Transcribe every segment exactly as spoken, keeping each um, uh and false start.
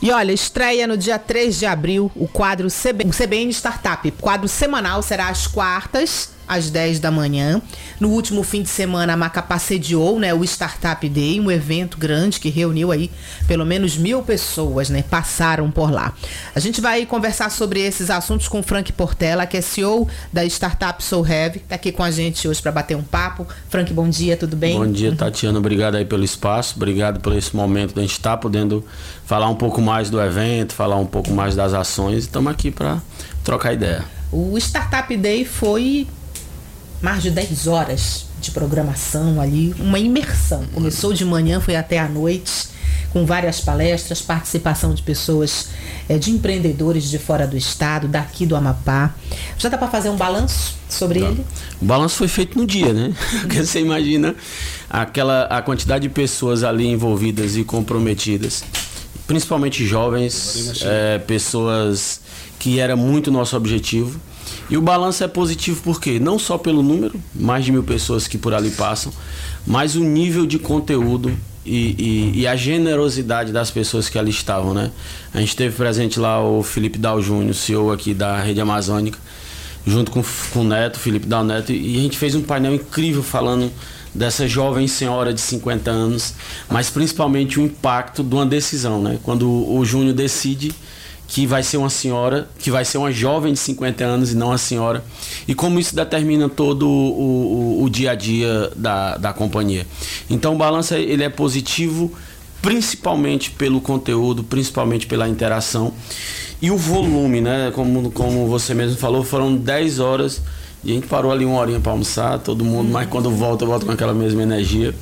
E olha, estreia no dia três de abril o quadro C B, o C B N Startup. O quadro semanal será às quartas, às dez da manhã. No último fim de semana, a Macapá sediou, né, o Startup Day, um evento grande que reuniu aí pelo menos mil pessoas, né, passaram por lá. A gente vai conversar sobre esses assuntos com o Frank Portela, que é C E O da Startup So Heavy, tá aqui com a gente hoje para bater um papo. Frank, bom dia, tudo bem? Bom dia, Tatiana, obrigado aí pelo espaço, obrigado por esse momento da gente estar podendo falar um pouco mais do evento, falar um pouco mais das ações, e estamos aqui para trocar ideia. O Startup Day foi mais de dez horas de programação ali, uma imersão. Começou de manhã, foi até à noite, com várias palestras, participação de pessoas, é, de empreendedores de fora do estado, daqui do Amapá. Já dá para fazer um balanço sobre Não. ele? O balanço foi feito no dia, né? Porque você imagina aquela, a quantidade de pessoas ali envolvidas e comprometidas, principalmente jovens, é, pessoas que era muito nosso objetivo. E o balanço é positivo porque não só pelo número, mais de mil pessoas que por ali passam, mas o nível de conteúdo e, e, e a generosidade das pessoas que ali estavam, né? A gente teve presente lá o Felipe Dal Júnior, C E O aqui da Rede Amazônica, junto com, com o Neto, Felipe Dal Neto, e a gente fez um painel incrível falando dessa jovem senhora de cinquenta anos, mas principalmente o impacto de uma decisão, né? Quando o, o Júnior decide que vai ser uma senhora, que vai ser uma jovem de cinquenta anos e não a senhora, e como isso determina todo o, o, o dia a dia da, da companhia. Então o balanço ele é positivo, principalmente pelo conteúdo, principalmente pela interação e o volume, né? Como, como você mesmo falou, foram dez horas e a gente parou ali uma horinha para almoçar, todo mundo, uhum. Mas quando volta, volta com aquela mesma energia.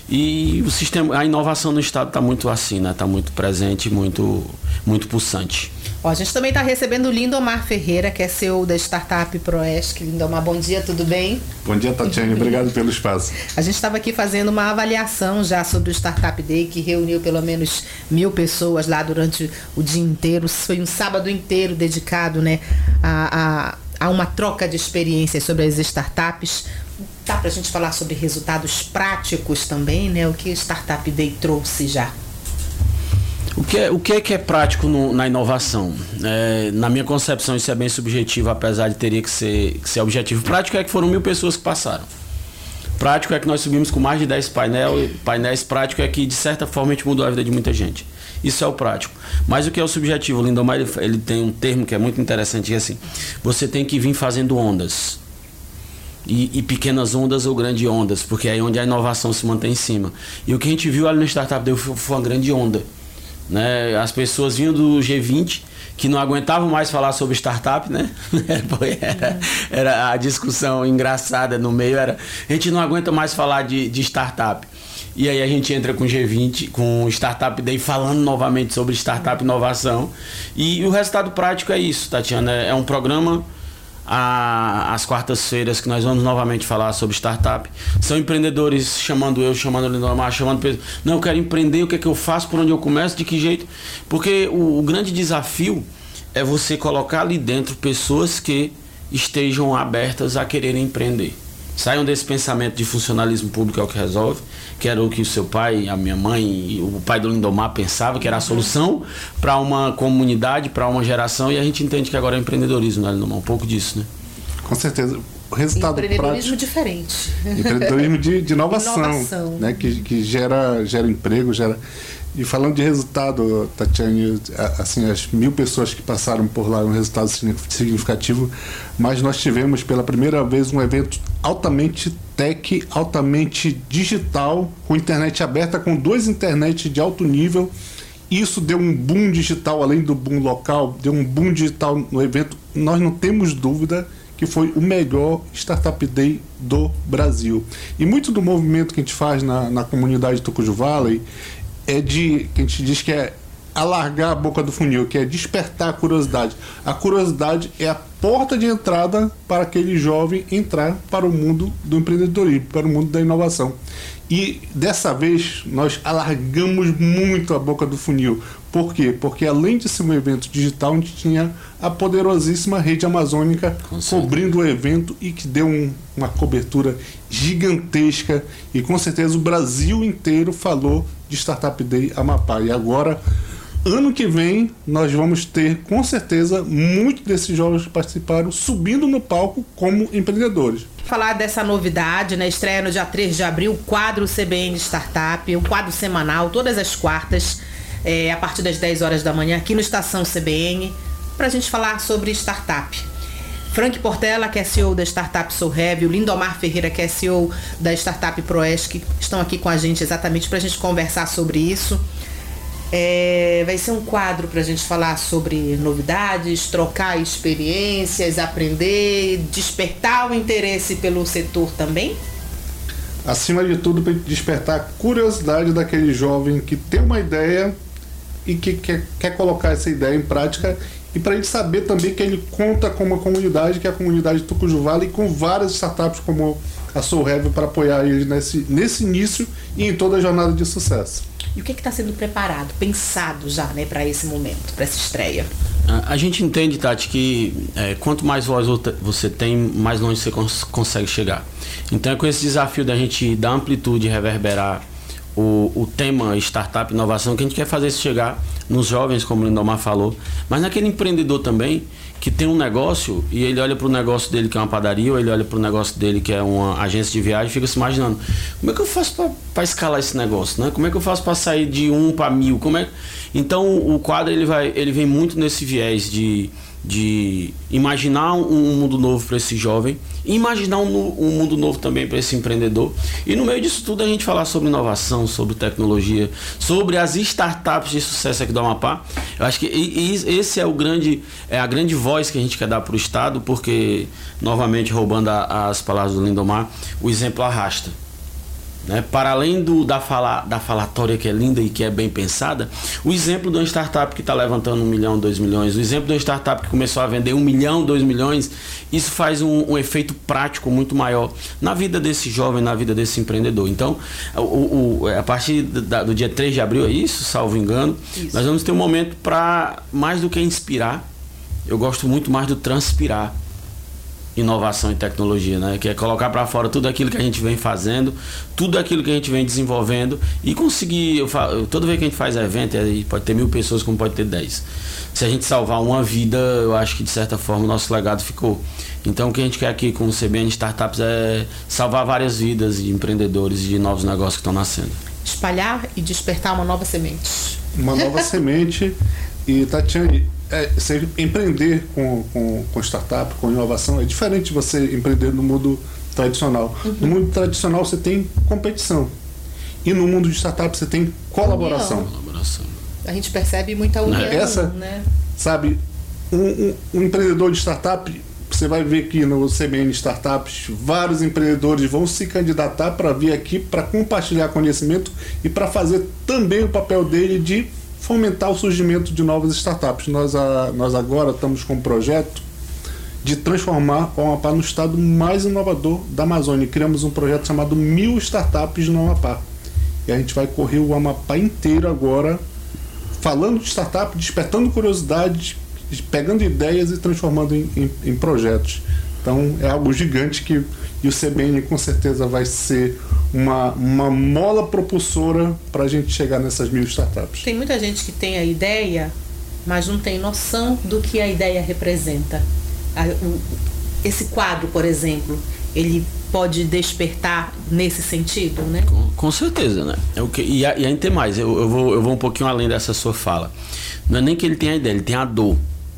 E o sistema, a inovação no estado está muito assim, né? Está muito presente, muito, muito pulsante. Ó, a gente também está recebendo o Lindomar Ferreira, que é C E O da Startup Proesc. Lindomar, bom dia, tudo bem? Bom dia, Tatiana, obrigado pelo espaço. A gente estava aqui fazendo uma avaliação já sobre o Startup Day, que reuniu pelo menos mil pessoas lá durante o dia inteiro. Foi um sábado inteiro dedicado, né, a, a, a uma troca de experiências sobre as startups. Dá para a gente falar sobre resultados práticos também, né? O que o Startup Day trouxe já? O que é, o que é, que é prático no, na inovação? É, na minha concepção, isso é bem subjetivo, apesar de teria que ser, que ser objetivo. Prático é que foram mil pessoas que passaram. Prático é que nós subimos com mais de dez painel, painéis. Prático é que, de certa forma, a gente mudou a vida de muita gente. Isso é o prático. Mas o que é o subjetivo? O Lindomar, ele, ele tem um termo que é muito interessante, que é assim: você tem que vir fazendo ondas. E, e pequenas ondas ou grandes ondas, porque é aí onde a inovação se mantém em cima. E o que a gente viu ali no Startup Day foi, foi uma grande onda, né? As pessoas vinham do G vinte que não aguentavam mais falar sobre startup, né? Era, era a discussão engraçada no meio, era a gente não aguenta mais falar de, de startup. E aí a gente entra com o G vinte, com o Startup Day, falando novamente sobre startup e inovação. E, e o resultado prático é isso, Tatiana. É um programa às quartas-feiras que nós vamos novamente falar sobre startup. São empreendedores chamando eu, chamando o Lindomar, chamando Pedro. Não, eu quero empreender, o que é que eu faço, por onde eu começo, de que jeito? Porque o, o grande desafio é você colocar ali dentro pessoas que estejam abertas a quererem empreender. Saiam desse pensamento de funcionalismo público é o que resolve, que era o que o seu pai, a minha mãe e o pai do Lindomar pensava, que era a solução para uma comunidade, para uma geração, e a gente entende que agora é empreendedorismo, né, Lindomar? Um pouco disso, né? Com certeza. O resultado empreendedorismo prático, diferente. Empreendedorismo de, de inovação, inovação. Né, que, que gera, gera emprego, gera... E falando de resultado, Tatiana, assim, as mil pessoas que passaram por lá, um resultado significativo, mas nós tivemos pela primeira vez um evento altamente tech, altamente digital, com internet aberta, com duas internet de alto nível. Isso deu um boom digital, além do boom local, deu um boom digital no evento. Nós não temos dúvida que foi o melhor Startup Day do Brasil. E muito do movimento que a gente faz na, na comunidade Tucuju Valley é de, que a gente diz que é alargar a boca do funil, que é despertar a curiosidade. A curiosidade é a porta de entrada para aquele jovem entrar para o mundo do empreendedorismo, para o mundo da inovação. E dessa vez nós alargamos muito a boca do funil. Por quê? Porque além de ser um evento digital, a gente tinha a poderosíssima Rede Amazônica cobrindo o evento e que deu um, uma cobertura gigantesca, e com certeza o Brasil inteiro falou de Startup Day Amapá. E agora ano que vem nós vamos ter, com certeza, muitos desses jovens que participaram subindo no palco como empreendedores. Falar dessa novidade, né? Estreia no dia três de abril, o quadro C B N Startup, um quadro semanal, todas as quartas, é, a partir das dez horas da manhã, aqui no Estação C B N, para a gente falar sobre startup. Frank Portela, que é C E O da Startup Soulheavy, o Lindomar Ferreira, que é C E O da Startup Proesc, estão aqui com a gente exatamente para a gente conversar sobre isso. É, vai ser um quadro para a gente falar sobre novidades, trocar experiências, aprender, despertar o interesse pelo setor também? Acima de tudo, para despertar a curiosidade daquele jovem que tem uma ideia e que quer, quer colocar essa ideia em prática, e para ele saber também que ele conta com uma comunidade, que é a comunidade Tucujuvara, e com várias startups como a Soulheavy para apoiar ele nesse, nesse início e em toda a jornada de sucesso. E o que está sendo preparado, pensado já, né, para esse momento, para essa estreia? A, a gente entende, Tati, que é, quanto mais voz você tem, mais longe você cons- consegue chegar. Então é com esse desafio da gente dar amplitude e reverberar o, o tema Startup Inovação que a gente quer fazer isso chegar nos jovens, como o Lindomar falou, mas naquele empreendedor também que tem um negócio e ele olha para o negócio dele que é uma padaria, ou ele olha para o negócio dele que é uma agência de viagem e fica se imaginando, como é que eu faço para escalar esse negócio, né? Como é que eu faço para sair de um para mil? Como é... Então o quadro ele, vai, ele vem muito nesse viés de, de imaginar um mundo novo para esse jovem, e imaginar um, um mundo novo também para esse empreendedor, e no meio disso tudo a gente falar sobre inovação, sobre tecnologia, sobre as startups de sucesso aqui do Amapá. Eu acho que esse é o grande, é a grande voz que a gente quer dar para o Estado, porque, novamente roubando a, as palavras do Lindomar, o exemplo arrasta. Né? Para além do, da, fala, da falatória que é linda e que é bem pensada, o exemplo de uma startup que está levantando um milhão, dois milhões, o exemplo de uma startup que começou a vender um milhão, dois milhões, isso faz um, um efeito prático muito maior na vida desse jovem, na vida desse empreendedor. Então, o, o, a partir da, do dia três de abril, é isso, salvo engano, isso. Nós vamos ter um momento para, mais do que inspirar, eu gosto muito mais do transpirar inovação e tecnologia, né? Que é colocar para fora tudo aquilo que a gente vem fazendo, tudo aquilo que a gente vem desenvolvendo e conseguir, eu falo, toda vez que a gente faz evento, pode ter mil pessoas como pode ter dez. Se a gente salvar uma vida, eu acho que de certa forma o nosso legado ficou. Então o que a gente quer aqui com o C B N Startups é salvar várias vidas de empreendedores e de novos negócios que estão nascendo. Espalhar e despertar uma nova semente. Uma nova semente. E Tatiane, é, você empreender com, com, com startup, com inovação, é diferente de você empreender no mundo tradicional. Uhum. No mundo tradicional você tem competição. E no mundo de startup você tem colaboração. colaboração. A gente percebe muita união. Essa, né? Sabe, um, um, um empreendedor de startup, você vai ver aqui no C B N Startups, vários empreendedores vão se candidatar para vir aqui para compartilhar conhecimento e para fazer também o papel dele de fomentar o surgimento de novas startups. Nós, a, nós agora estamos com um projeto de transformar o Amapá no estado mais inovador da Amazônia. Criamos um projeto chamado Mil Startups no Amapá. E a gente vai correr o Amapá inteiro agora, falando de startup, despertando curiosidade, pegando ideias e transformando em, em, em projetos. Então é algo gigante que e o C B N com certeza vai ser uma, uma mola propulsora para a gente chegar nessas mil startups. Tem muita gente que tem a ideia, mas não tem noção do que a ideia representa. Esse quadro, por exemplo, ele pode despertar nesse sentido, né? Com, com certeza, né? É o que, e, e ainda tem mais, eu, eu, vou, eu vou um pouquinho além dessa sua fala. Não é nem que ele tenha a ideia, ele tem a dor.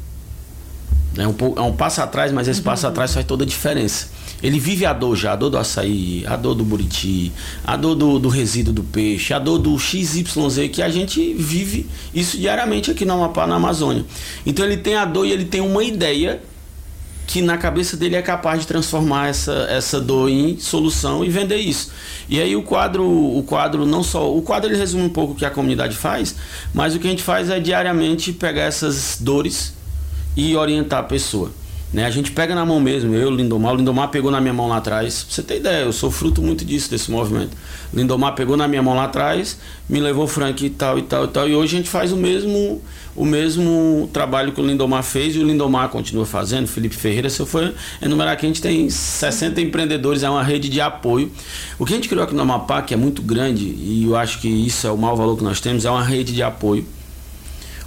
É um, é um passo atrás, mas esse uhum. passo atrás faz toda a diferença. Ele vive a dor já, a dor do açaí, a dor do buriti, a dor do, do resíduo do peixe, a dor do X Y Z, que a gente vive isso diariamente aqui no Amapá, na Amazônia. Então ele tem a dor e ele tem uma ideia que na cabeça dele é capaz de transformar essa, essa dor em solução e vender isso. E aí o quadro, o quadro não só... O quadro ele resume um pouco o que a comunidade faz, mas o que a gente faz é diariamente pegar essas dores e orientar a pessoa. Né? A gente pega na mão mesmo, eu, Lindomar, o Lindomar pegou na minha mão lá atrás, pra você ter ideia, eu sou fruto muito disso, desse movimento. O Lindomar pegou na minha mão lá atrás, me levou Frank e tal e tal e tal, e hoje a gente faz o mesmo, o mesmo trabalho que o Lindomar fez e o Lindomar continua fazendo, Felipe Ferreira, se eu for enumerar aqui, a gente tem sessenta empreendedores, é uma rede de apoio. O que a gente criou aqui no Amapá, que é muito grande, e eu acho que isso é o maior valor que nós temos, é uma rede de apoio.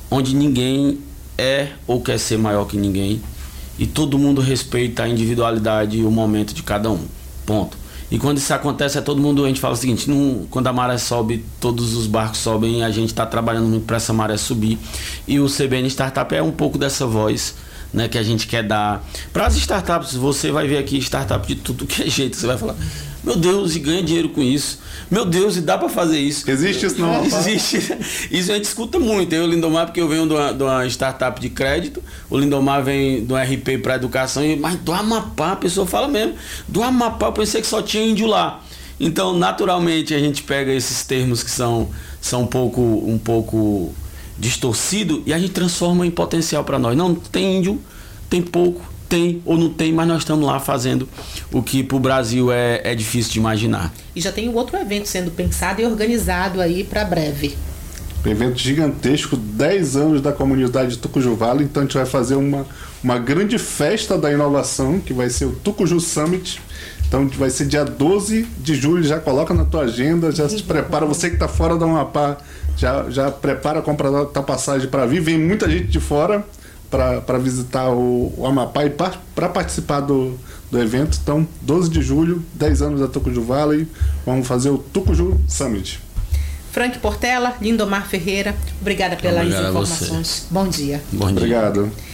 onde ninguém é ou quer ser maior que ninguém e todo mundo respeita a individualidade e o momento de cada um. Ponto. E quando isso acontece, é todo mundo, a gente fala o seguinte, não, quando a maré sobe, todos os barcos sobem, a gente está trabalhando muito para essa maré subir. E o C B N Startup é um pouco dessa voz, né, que a gente quer dar para as startups. Você vai ver aqui startup de tudo que é jeito, você vai falar, meu Deus, e ganha dinheiro com isso, meu Deus, e dá para fazer isso. Existe isso não? Existe. Isso a gente escuta muito. Eu, Lindomar, porque eu venho de uma, de uma startup de crédito, o Lindomar vem do R P para educação, mas do Amapá, a pessoa fala mesmo, do Amapá eu pensei que só tinha índio lá. Então, naturalmente, a gente pega esses termos que são, são um pouco, um pouco distorcidos e a gente transforma em potencial para nós. Não tem índio, tem pouco, tem ou não tem, mas nós estamos lá fazendo o que para o Brasil é, é difícil de imaginar. E já tem um outro evento sendo pensado e organizado aí para breve. Um evento gigantesco, dez anos da comunidade Tucujuvala, então a gente vai fazer uma, uma grande festa da inovação, que vai ser o Tucuju Summit. Então vai ser dia doze de julho, já coloca na tua agenda, já se prepara, você que está fora da Amapá, já, já prepara, compra a tua passagem para vir, vem muita gente de fora para visitar o, o Amapá e para participar do, do evento. Então, doze de julho, dez anos da Tucujuvala e vamos fazer o Tucuju Summit. Frank Portela, Lindomar Ferreira, obrigada pelas Obrigado informações. Bom dia. Bom dia. Obrigado.